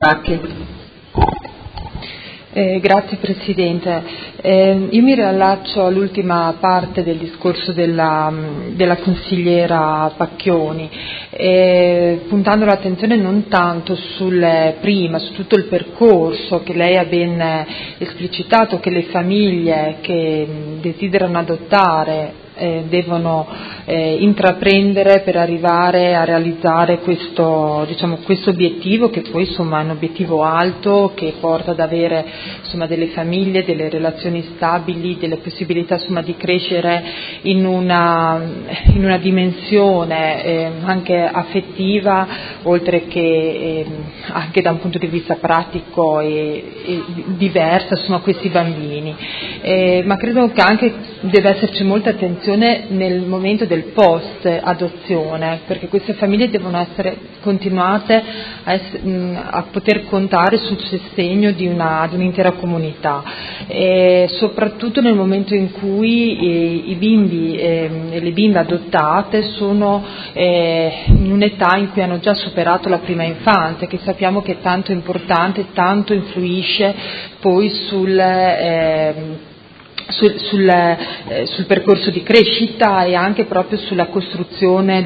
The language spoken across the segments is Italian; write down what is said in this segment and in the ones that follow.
Pacchi. Grazie Presidente. Io mi riallaccio all'ultima parte del discorso della consigliera Pacchioni, puntando l'attenzione non tanto su tutto il percorso che lei ha ben esplicitato, che le famiglie che desiderano adottare devono intraprendere per arrivare a realizzare questo obiettivo, che poi è un obiettivo alto, che porta ad avere delle famiglie, delle relazioni stabili, delle possibilità di crescere in una dimensione anche affettiva, oltre che anche da un punto di vista pratico e diversa questi bambini. Ma credo che anche deve esserci molta attenzione nel momento del post adozione, perché queste famiglie devono essere continuate a poter contare sul sostegno di un'intera comunità, soprattutto nel momento in cui i bimbi e le bimbe adottate sono in un'età in cui hanno già superato la prima infanzia, che sappiamo che è tanto importante, tanto influisce poi sul percorso di crescita e anche proprio sulla costruzione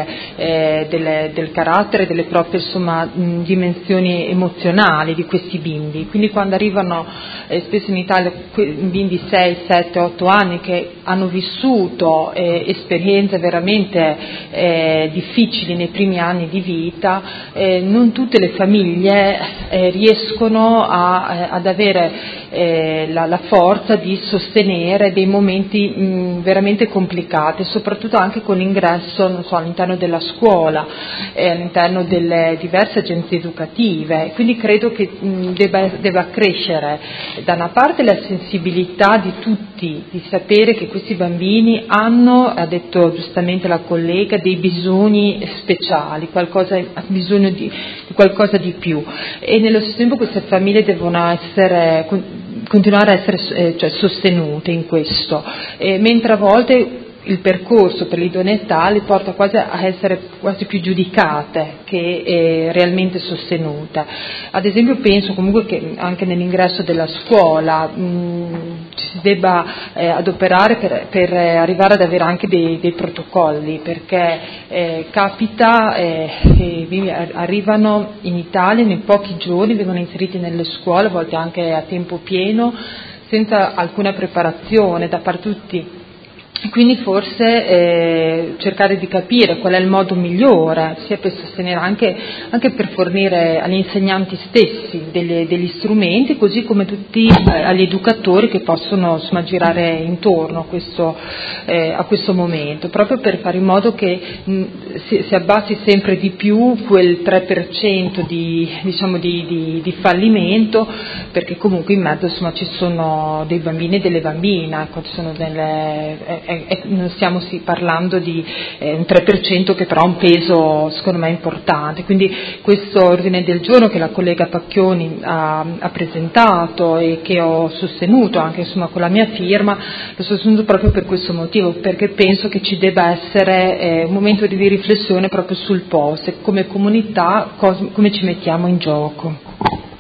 del carattere, delle proprie dimensioni emozionali di questi bimbi. Quindi quando arrivano spesso in Italia bimbi 6, 7, 8 anni che hanno vissuto esperienze veramente difficili nei primi anni di vita, non tutte le famiglie riescono ad avere la forza di sostenere dei momenti veramente complicati, soprattutto anche con l'ingresso all'interno della scuola, all'interno delle diverse agenzie educative. Quindi credo che debba crescere da una parte la sensibilità di tutti, di sapere che questi bambini hanno, ha detto giustamente la collega, dei bisogni speciali, bisogno di qualcosa di più, e nello stesso tempo queste famiglie devono continuare a essere sostenute in questo, mentre a volte il percorso per l'idoneità li porta quasi a essere quasi più giudicate che realmente sostenute. Ad esempio penso comunque che anche nell'ingresso della scuola ci si debba adoperare per arrivare ad avere anche dei protocolli, perché capita che arrivano in Italia in pochi giorni, vengono inseriti nelle scuole, a volte anche a tempo pieno, senza alcuna preparazione da parte di tutti. Quindi forse cercare di capire qual è il modo migliore, sia per sostenere anche per fornire agli insegnanti stessi degli strumenti, così come tutti agli educatori che possono girare intorno a questo momento, proprio per fare in modo che si abbassi sempre di più quel 3% di fallimento, perché comunque in mezzo ci sono dei bambini e delle bambine, ci sono non stiamo parlando di un 3% che però ha un peso secondo me importante. Quindi questo ordine del giorno che la collega Pacchioni ha presentato e che ho sostenuto anche con la mia firma, l'ho sostenuto proprio per questo motivo, perché penso che ci debba essere un momento di riflessione proprio sul post, come comunità come ci mettiamo in gioco.